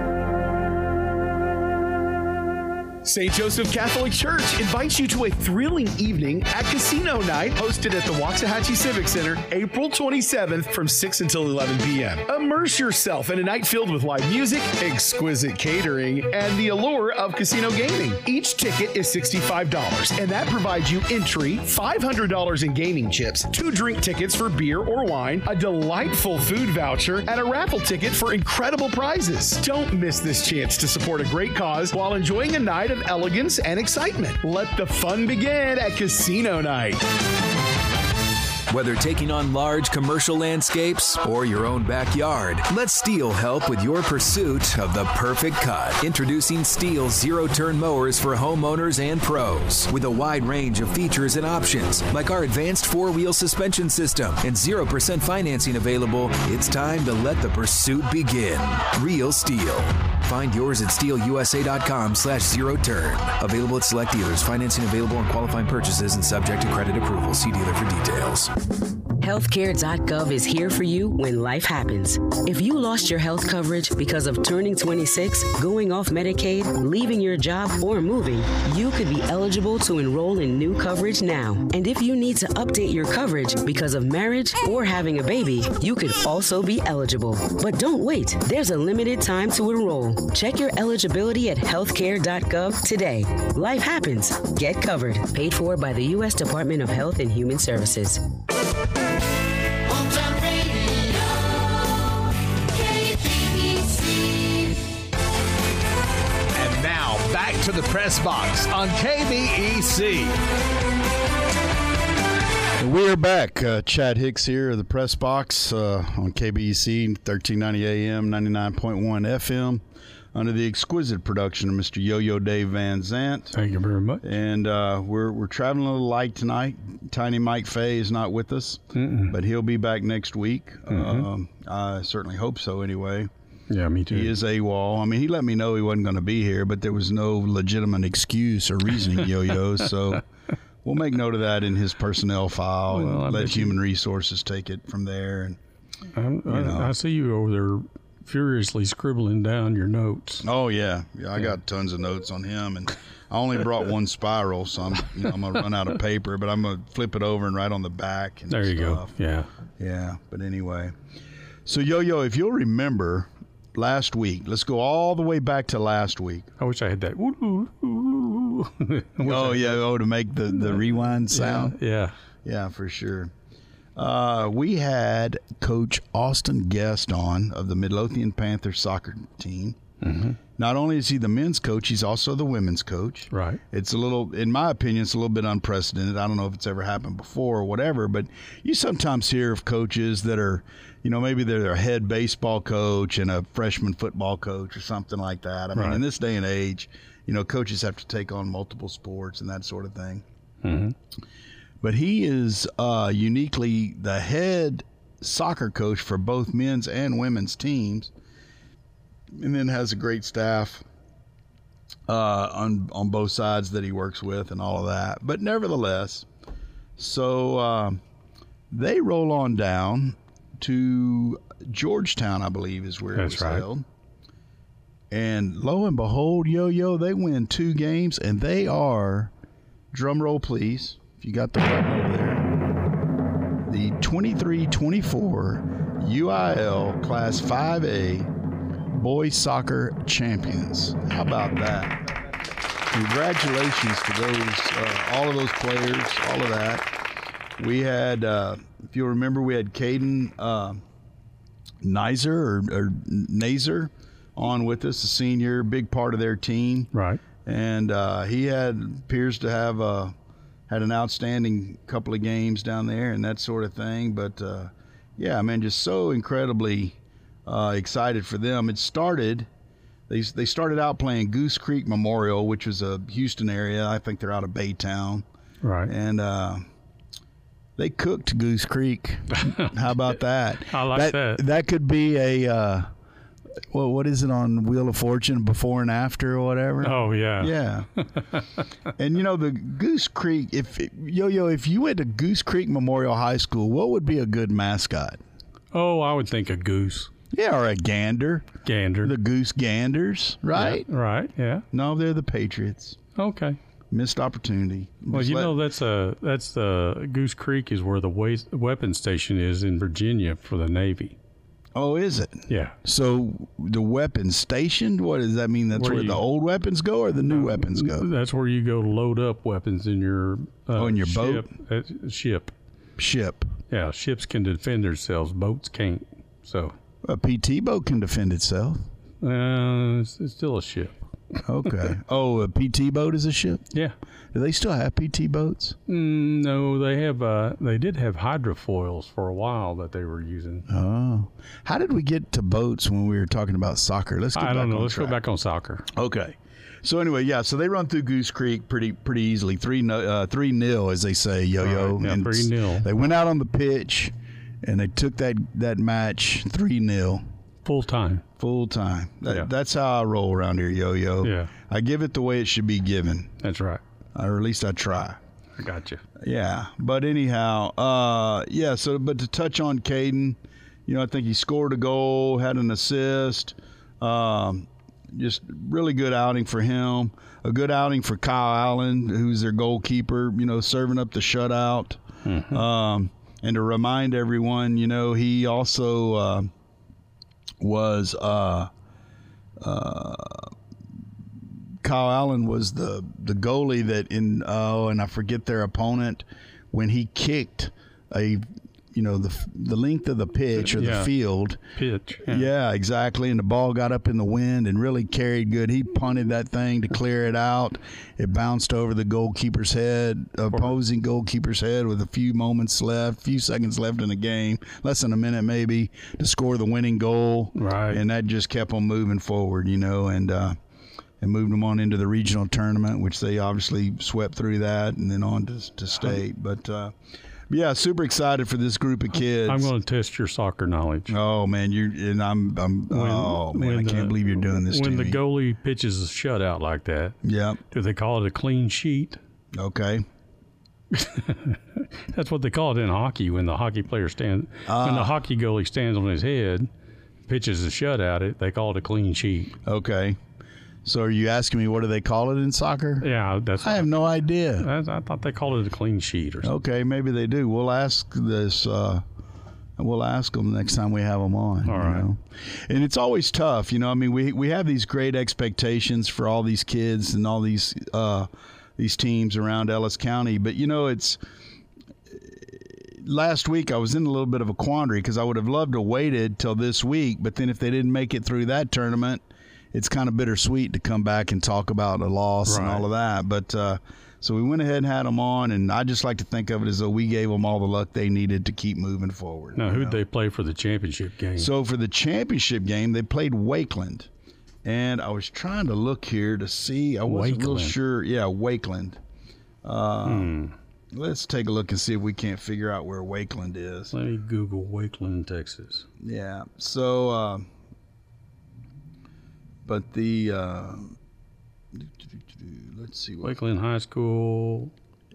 St. Joseph Catholic Church invites you to a thrilling evening at Casino Night hosted at the Waxahachie Civic Center April 27th from 6 until 11 p.m. Immerse yourself in a night filled with live music, exquisite catering, and the allure of casino gaming. Each ticket is $65, and that provides you entry, $500 in gaming chips, 2 drink tickets for beer or wine, a delightful food voucher, and a raffle ticket for incredible prizes. Don't miss this chance to support a great cause while enjoying a night of elegance and excitement. Let the fun begin at Casino Night. Whether taking on large commercial landscapes or your own backyard, let STIHL help with your pursuit of the perfect cut. Introducing STIHL zero-turn mowers for homeowners and pros. With a wide range of features and options, like our advanced 4-wheel suspension system and 0% financing available, it's time to let the pursuit begin. Real STIHL. Find yours at stihlusa.com/zero-turn. Available at select dealers. Financing available on qualifying purchases and subject to credit approval. See dealer for details. Healthcare.gov is here for you when life happens. If you lost your health coverage because of turning 26, going off Medicaid, leaving your job, or moving, you could be eligible to enroll in new coverage now. And if you need to update your coverage because of marriage or having a baby, you could also be eligible. But don't wait. There's a limited time to enroll. Check your eligibility at healthcare.gov today. Life happens. Get covered. Paid for by the U.S. Department of Health and Human Services. And now back to the press box on KBEC. We are back. Chad Hicks here, the press box on KBEC 1390 AM, 99.1 FM. Under the exquisite production of Mr. Yo-Yo Dave Van Zant. Thank you very much. And we're traveling a little light tonight. Tiny Mike Fay is not with us, but he'll be back next week. I certainly hope so anyway. Yeah, me too. He is AWOL. I mean, he let me know he wasn't going to be here, but there was no legitimate excuse or reasoning, Yo-Yo. So we'll make note of that in his personnel file and let Human Resources take it from there. And I see you over there furiously scribbling down your notes. Oh yeah, I got tons of notes on him, and I only brought one spiral, so I'm gonna run out of paper, but I'm gonna flip it over and write on the back. And there you stuff. go. Yeah. But anyway, so Yo-Yo, if you'll remember last week, let's go all the way back to last week. I wish I had that. To make the rewind sound. Yeah, for sure. We had Coach Austin Guest on of the Midlothian Panthers soccer team. Mm-hmm. Not only is he the men's coach, he's also the women's coach. Right. It's a little, in my opinion, it's a little bit unprecedented. I don't know if it's ever happened before or whatever, but you sometimes hear of coaches that are, maybe they're a head baseball coach and a freshman football coach or something like that. I mean, in this day and age, coaches have to take on multiple sports and that sort of thing. Mm-hmm. But he is uniquely the head soccer coach for both men's and women's teams, and then has a great staff on both sides that he works with and all of that. But nevertheless, so they roll on down to Georgetown, I believe is where it was held. And lo and behold, Yo-Yo, they win 2 games, and they are, drum roll please, if you got the button over there, the 23-24 UIL Class 5A boys soccer champions. How about that? Congratulations to all of those players, all of that. We had, if you remember, we had Caden Nazer on with us, a senior, big part of their team. Right. And he appears to have had an outstanding couple of games down there and that sort of thing. But, just so incredibly excited for them. It started, they started out playing Goose Creek Memorial, which was a Houston area. I think they're out of Baytown. Right. And they cooked Goose Creek. How about that? I like that. That could be a, what is it on Wheel of Fortune, before and after or whatever? Oh, yeah. Yeah. And, the Goose Creek, if you went to Goose Creek Memorial High School, what would be a good mascot? Oh, I would think a goose. Yeah, or a gander. Gander. The Goose Ganders, right? Yeah, right, yeah. No, they're the Patriots. Okay. Missed opportunity. Well, that's the Goose Creek is where the weapons station is in Virginia for the Navy. Oh, is it? Yeah. So the weapons station, what does that mean? That's where the old weapons go or the new weapons go? That's where you go to load up weapons in your in your ship. Ship. Yeah, ships can defend themselves. Boats can't. So a PT boat can defend itself. It's still a ship. Okay. Oh, a PT boat is a ship? Yeah. Do they still have PT boats? No, they have. They did have hydrofoils for a while that they were using. Oh, how did we get to boats when we were talking about soccer? Let's go back on Let's track. go back on soccer. Okay. So anyway, so they run through Goose Creek pretty easily, 3-0 as they say, Yo-Yo. Right, yeah, and 3-0. They went out on the pitch and they took that match 3-0. Full time. That's how I roll around here, Yo-Yo. Yeah. I give it the way it should be given. That's right. Or at least I try. I got you. Yeah. But anyhow, but to touch on Caden, I think he scored a goal, had an assist. Just really good outing for him. A good outing for Kyle Allen, who's their goalkeeper, serving up the shutout. Mm-hmm. And to remind everyone, he also was Kyle Allen was the goalie that and I forget their opponent when he kicked the length of the pitch or the field. Pitch. Yeah, exactly. And the ball got up in the wind and really carried good. He punted that thing to clear it out. It bounced over the goalkeeper's head, opposing goalkeeper's head with a few seconds left in the game, less than a minute maybe, to score the winning goal. Right. And that just kept them moving forward, and moved them on into the regional tournament, which they obviously swept through that and then on to state. But, yeah, super excited for this group of kids. I'm going to test your soccer knowledge. Oh man, I can't believe you're doing this to me. When the goalie pitches a shutout like that, do they call it a clean sheet? Okay. That's what they call it in hockey when the hockey player when the hockey goalie stands on his head. pitches a shutout, they call it a clean sheet. Okay. So are you asking me what do they call it in soccer? Yeah, I have no idea. I thought they called it a clean sheet or something. Okay, maybe they do. We'll ask this. We'll ask them next time we have them on. All right. And it's always tough, I mean, we have these great expectations for all these kids and all these teams around Ellis County, but it's. Last week I was in a little bit of a quandary because I would have loved to waited till this week, but then if they didn't make it through that tournament, it's kind of bittersweet to come back and talk about a loss and all of that. But so we went ahead and had them on, and I just like to think of it as though we gave them all the luck they needed to keep moving forward. Now, who'd they play for the championship game? So for the championship game, they played Wakeland, and I was trying to look here to see. I wasn't real sure. Yeah, Wakeland. Let's take a look and see if we can't figure out where Wakeland is. Let me Google Wakeland, Texas. Yeah. So, but the let's see. Wakeland High School,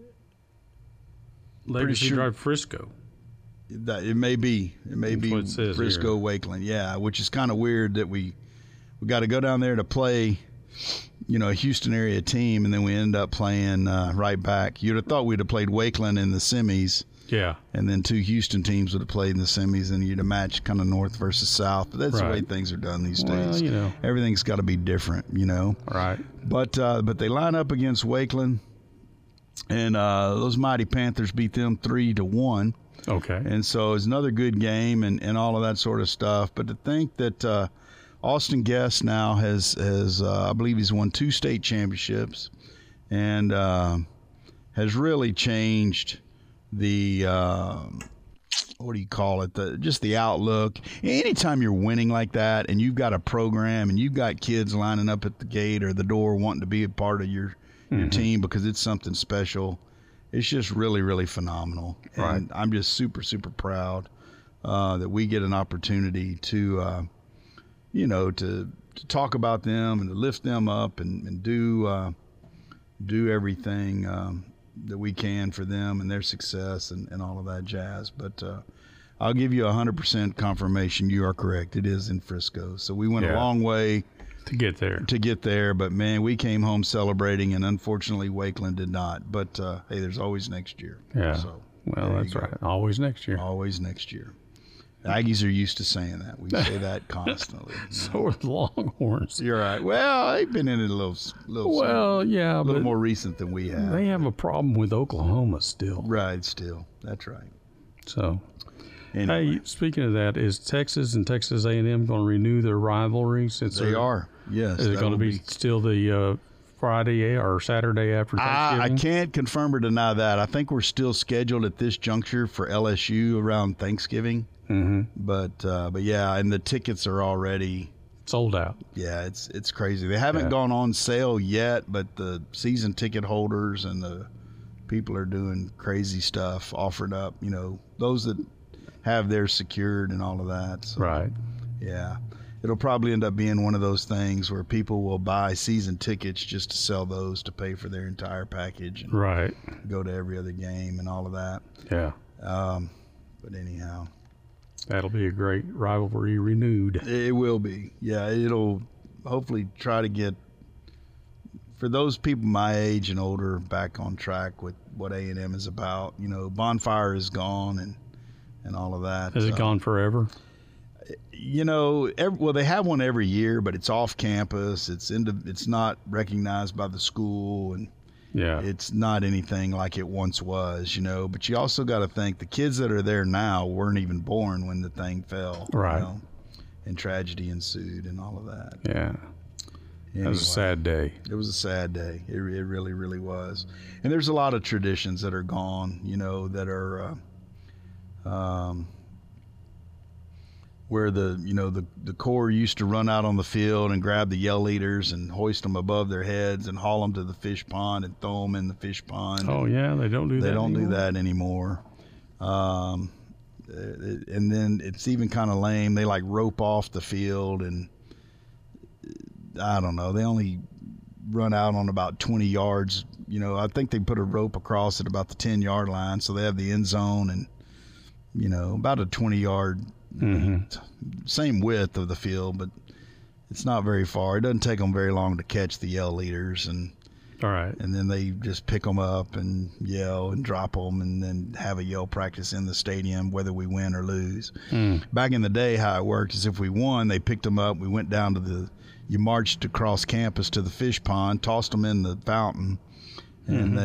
Legacy Drive, Frisco. It may be. It may be Frisco, here. Wakeland. Yeah, which is kind of weird that we got to go down there to play. A Houston area team, and then we end up playing right back. You'd have thought we'd have played Wakeland in the semis. Yeah. And then 2 Houston teams would have played in the semis, and you'd have matched kind of north versus south. But that's the way things are done these days. Everything's got to be different, Right. But they line up against Wakeland, and those Mighty Panthers beat them 3-1. Okay. And so it's another good game and all of that sort of stuff. But to think that Austin Guest now has I believe he's won 2 state championships and has really changed the what do you call it? Just the outlook. Anytime you're winning like that and you've got a program and you've got kids lining up at the gate or the door wanting to be a part of your team because it's something special, it's just really, really phenomenal. Right. And I'm just super, super proud that we get an opportunity to to talk about them and to lift them up and do everything that we can for them and their success and all of that jazz. But I'll give you 100% confirmation. You are correct. It is in Frisco. So we went a long way to get there. But, man, we came home celebrating, and unfortunately Wakeland did not. But, hey, there's always next year. Yeah. So, well, that's right. Always next year. Always next year. The Aggies are used to saying that. We say that constantly. So are the Longhorns. You're right. Well, they've been in it a little more recent than we have. They have a problem with Oklahoma still. Right, still. That's right. So, anyway. Hey, speaking of that, is Texas and Texas A&M going to renew their rivalry? Since they are, yes. Is it going to be still the Friday or Saturday after Thanksgiving? I can't confirm or deny that. I think we're still scheduled at this juncture for LSU around Thanksgiving. Mm-hmm. But yeah, and the tickets are already sold out. Yeah, it's crazy. They haven't gone on sale yet, but the season ticket holders and the people are doing crazy stuff, offered up. Those that have theirs secured and all of that. So, right. Yeah, it'll probably end up being one of those things where people will buy season tickets just to sell those to pay for their entire package. And right. Go to every other game and all of that. Yeah. But anyhow. That'll be a great rivalry renewed. It will be. Yeah, it'll hopefully try to get, for those people my age and older, back on track with what A&M is about. Bonfire is gone and all of that. Has it gone forever? They have one every year, but it's off campus. It's not recognized by the school, and it's not anything like it once was, But you also got to think the kids that are there now weren't even born when the thing fell, right? And tragedy ensued and all of that. Yeah, anyway, that was a sad day. It was a sad day. It really, really was. And there's a lot of traditions that are gone, that are where the Corps used to run out on the field and grab the yell leaders and hoist them above their heads and haul them to the fish pond and throw them in the fish pond. Oh, yeah, they don't do that anymore. They don't do that anymore. And then it's even kind of lame. They rope off the field, and I don't know. They only run out on about 20 yards. I think they put a rope across at about the 10-yard line, so they have the end zone and, about a 20-yard Same width of the field, but it's not very far. It doesn't take them very long to catch the yell leaders, and all right, and then they just pick them up and yell and drop them, and then have a yell practice in the stadium, whether we win or lose. Back in the day, how it worked is if we won, they picked them up. We went down to you marched across campus to the fish pond, tossed them in the fountain, and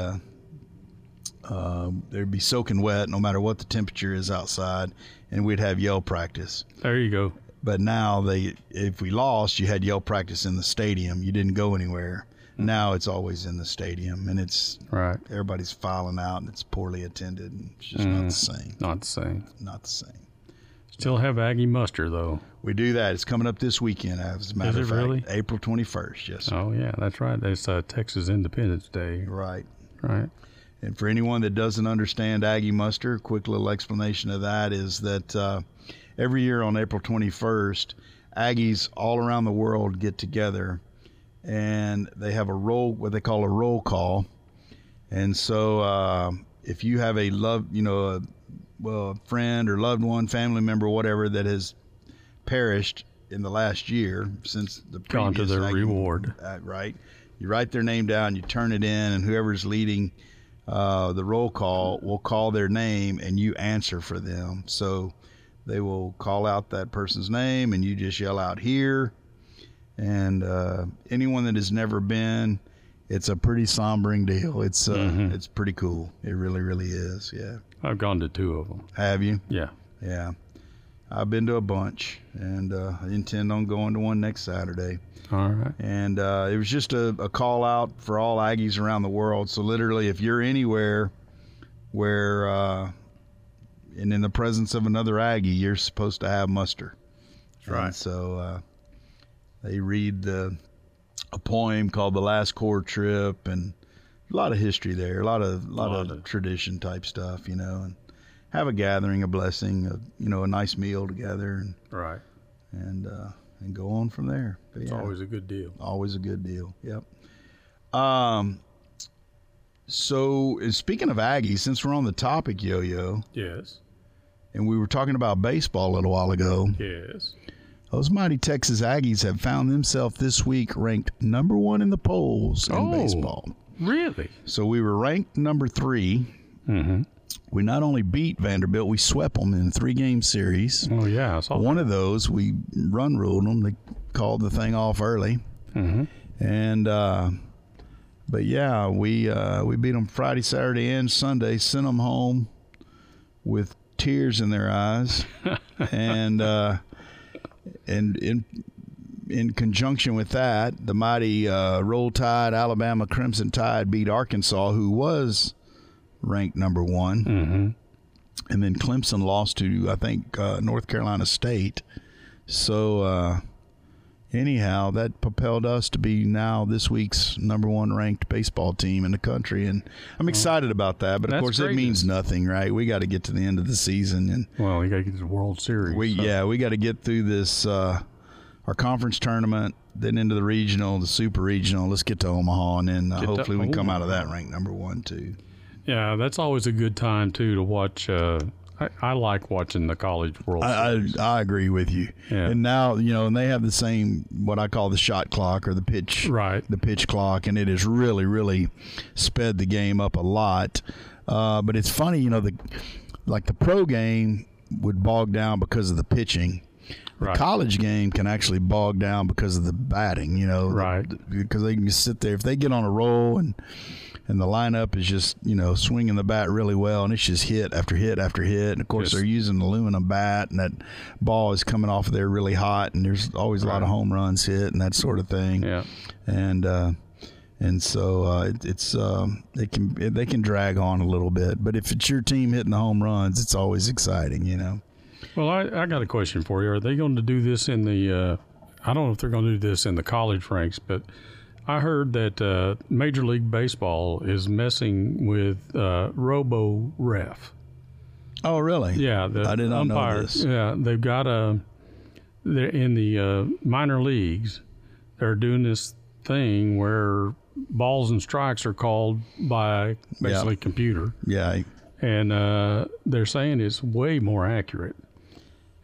they'd be soaking wet no matter what the temperature is outside, and we'd have yell practice. There you go. But now if we lost, you had yell practice in the stadium. You didn't go anywhere. Now it's always in the stadium, and it's everybody's filing out, and it's poorly attended, and it's just not the same. Not the same. Not the same. Still have Aggie muster, though. We do that. It's coming up this weekend, as a matter of fact. Really? April 21st, yes, sir. Oh, yeah, that's right. That's Texas Independence Day. Right. Right. And for anyone that doesn't understand Aggie muster, a quick little explanation of that is that every year on April 21st, Aggies all around the world get together, and they have what they call a roll call. And so if you have a friend or loved one, family member, whatever, that has perished in the last year since the previous gone to their reward, right? You write their name down, you turn it in, and whoever's leading the roll call will call their name, and you answer for them. So they will call out that person's name, and you just yell out "here." And anyone that has never been, it's a pretty sombering deal. It's it's pretty cool. It really, really is. Yeah. I've gone to 2 of them. Have you? Yeah. Yeah. I've been to a bunch, and I intend on going to one next Saturday. All right. And it was just a call out for all Aggies around the world. So literally, if you're anywhere where and in the presence of another Aggie, you're supposed to have muster. That's right. And so they read a poem called "The Last Corps Trip," and a lot of history there, a lot of tradition type stuff, and have a gathering, a blessing, a nice meal together, and right, and go on from there. But it's always a good deal. Always a good deal. Yep. So speaking of Aggies, since we're on the topic, Yo-Yo. Yes. And we were talking about baseball a little while ago. Yes. Those mighty Texas Aggies have found themselves this week ranked number 1 in the polls in baseball. Really? So we were ranked number 3. Mm-hmm. We not only beat Vanderbilt, we swept them in a 3-game series. Oh, yeah. I saw one of those, we run ruled them. They called the thing off early. Mm-hmm. And, but yeah, we beat them Friday, Saturday, and Sunday, sent them home with tears in their eyes. And in conjunction with that, the mighty Roll Tide, Alabama Crimson Tide beat Arkansas, who was ranked number 1. Mm-hmm. And then Clemson lost to, I think, North Carolina State. So, anyhow, that propelled us to be now this week's number 1 ranked baseball team in the country. And I'm excited about that. But, of course, it means nothing, right? We got to get to the end of the season. And well, we got to get to the World Series. We got to get through this, our conference tournament, then into the regional, the super regional. Let's get to Omaha, and then hopefully we come out of that ranked number 1, too. Yeah, that's always a good time, too, to watch. I like watching the College World Series. I agree with you. Yeah. And now, and they have the same, what I call the shot clock or the pitch. Right. The pitch clock, and it has really, really sped the game up a lot. But it's funny, the pro game would bog down because of the pitching. The college game can actually bog down because of the batting, Right. Because they can just sit there. If they get on a roll and the lineup is just, swinging the bat really well, and it's just hit after hit after hit. And, of course, they're using an aluminum bat, and that ball is coming off of there really hot, and there's always a lot of home runs hit and that sort of thing. Yeah. And so they can drag on a little bit. But if it's your team hitting the home runs, it's always exciting, Well, I got a question for you. Are they going to do this in the I don't know if they're going to do this in the college ranks, but I heard that Major League Baseball is messing with robo-ref. Oh, really? Yeah. I did not know this. Yeah, they've got they're in the minor leagues, they're doing this thing where balls and strikes are called by basically computer. Yeah. And they're saying it's way more accurate.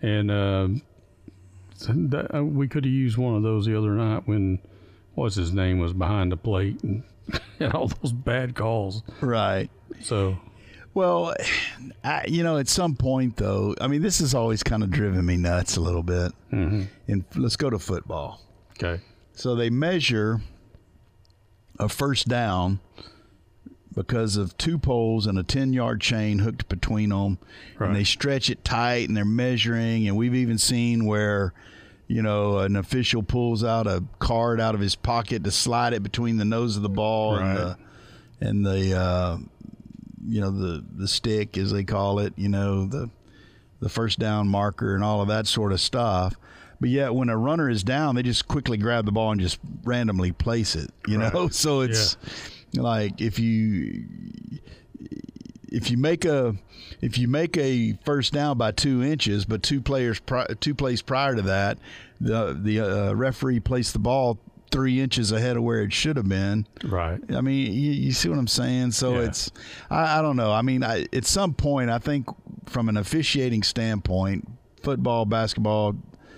And we could have used one of those the other night when, what's his name, was behind the plate and had all those bad calls. Right. So, well, at some point, though, I mean, this has always kind of driven me nuts a little bit. Mm-hmm. And let's go to football. Okay. So they measure a first down because of two poles and a 10-yard chain hooked between them. Right. And they stretch it tight, and they're measuring. And we've even seen where, an official pulls out a card out of his pocket to slide it between the nose of the ball and the stick, as they call it, the first down marker and all of that sort of stuff. But yet when a runner is down, they just quickly grab the ball and just randomly place it, So it's like if you make a first down by 2 inches, but two plays prior to that, the referee placed the ball 3 inches ahead of where it should have been. Right. I mean, you see what I'm saying? So it's, I don't know. I mean, at some point, I think from an officiating standpoint, football, basketball,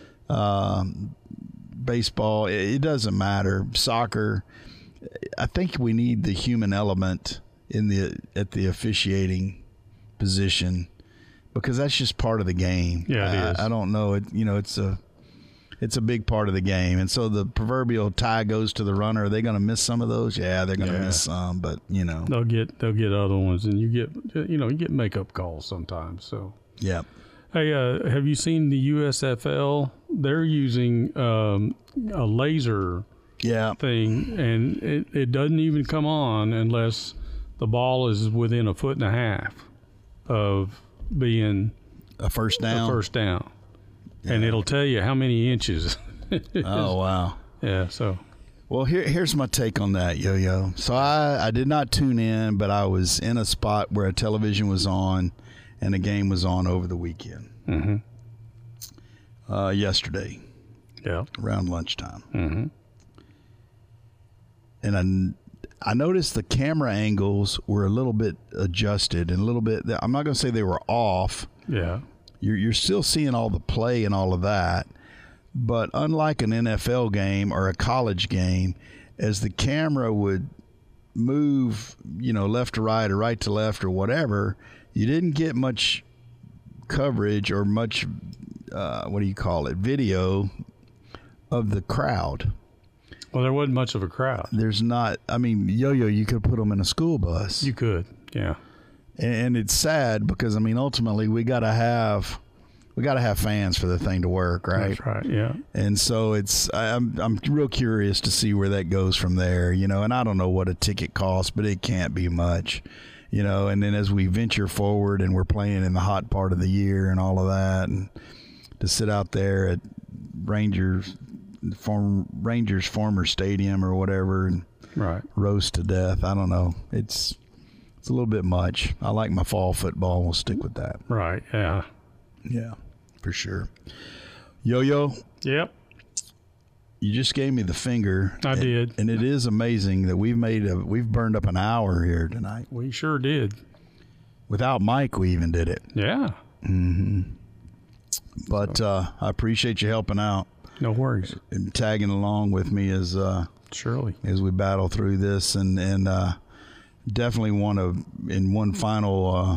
baseball, it doesn't matter. Soccer, I think we need the human element at the officiating position, because that's just part of the game. Yeah, it is. I don't know. It's a big part of the game. And so the proverbial tie goes to the runner. Are they going to miss some of those? Yeah, they're going to miss some, but they'll get other ones, and you get makeup calls sometimes. So yeah. Hey, have you seen the USFL? They're using a laser thing, and it doesn't even come on unless the ball is within 1.5 feet of being a first down. Yeah. And it'll tell you how many inches. Oh, wow. Yeah, so. Well, here's my take on that, Yo-Yo. So I did not tune in, but I was in a spot where a television was on and a game was on over the weekend. Mm-hmm. Yesterday. Yeah. Around lunchtime. Mm-hmm. And I noticed the camera angles were a little bit adjusted and a little bit, I'm not going to say they were off. Yeah. You're still seeing all the play and all of that, but unlike an NFL game or a college game, as the camera would move, left to right or right to left or whatever, you didn't get much coverage or much, video of the crowd. Well, there wasn't much of a crowd. There's not. I mean, Yo-Yo, you could put them in a school bus. You could, yeah. And it's sad because, I mean, ultimately we got to have fans for the thing to work, right? That's right, yeah. And so I'm real curious to see where that goes from there, and I don't know what a ticket costs, but it can't be much, and then as we venture forward and we're playing in the hot part of the year and all of that, and to sit out there at Rangers former stadium or whatever and roast to death, I don't know. It's a little bit much. I like my fall football, and we'll stick with that. Right, yeah. Yeah, for sure. Yo-Yo? Yep. You just gave me the finger. I did. And it is amazing that we've burned up an hour here tonight. We sure did. Without Mike, we even did it. Yeah. Mm-hmm. But I appreciate you helping out. No worries. And tagging along with me as surely as we battle through this, and definitely want to, in one final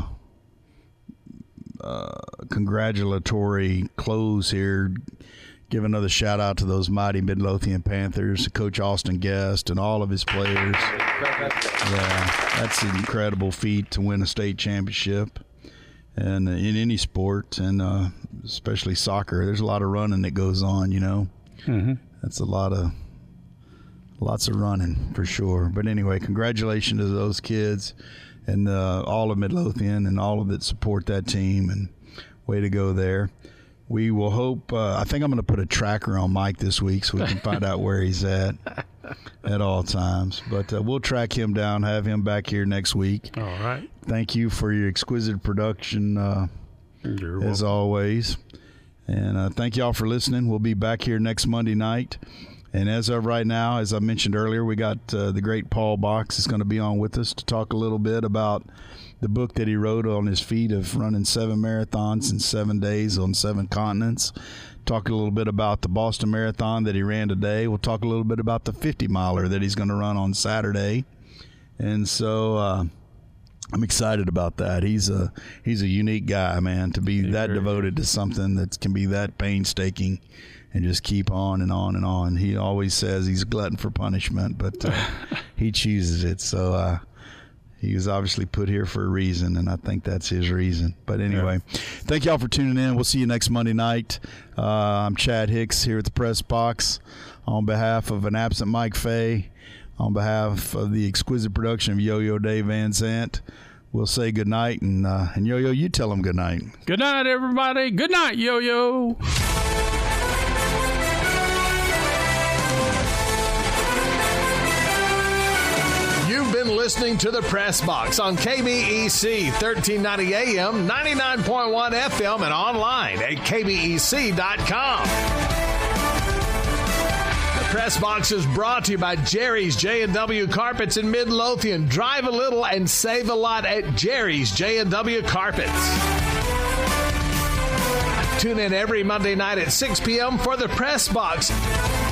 congratulatory close here, give another shout out to those mighty Midlothian Panthers, Coach Austin Guest and all of his players. Yeah, that's an incredible feat to win a state championship, and in any sport, and especially soccer. There's a lot of running that goes on, Mm-hmm. That's lots of running for sure. But anyway, congratulations to those kids and all of Midlothian and all of that support that team, and way to go there. We will hope, I think I'm going to put a tracker on Mike this week so we can find out where he's at all times. But we'll track him down, have him back here next week. All right. Thank you for your exquisite production as always. And thank you all for listening. We'll be back here next Monday night. And as of right now, as I mentioned earlier, we got the great Paul Box is going to be on with us to talk a little bit about the book that he wrote on his feat of running 7 marathons in 7 days on 7 continents. Talk a little bit about the Boston Marathon that he ran today. We'll talk a little bit about the 50-miler that he's going to run on Saturday. And so I'm excited about that. He's a unique guy, man, to be that devoted to something that can be that painstaking and just keep on and on and on. He always says he's a glutton for punishment, but he chooses it. So he was obviously put here for a reason, and I think that's his reason. But anyway, thank y'all for tuning in. We'll see you next Monday night. I'm Chad Hicks here at the Press Box on behalf of an absent Mike Fay, on behalf of the exquisite production of Yo-Yo Dave Van Zandt. We'll say good night, and Yo-Yo, you tell them good night. Good night, everybody. Good night, Yo-Yo. You've been listening to The Press Box on KBEC 1390 AM, 99.1 FM, and online at KBEC.com. The Press Box is brought to you by Jerry's J&W Carpets in Midlothian. Drive a little and save a lot at Jerry's J&W Carpets. Tune in every Monday night at 6 p.m. for The Press Box.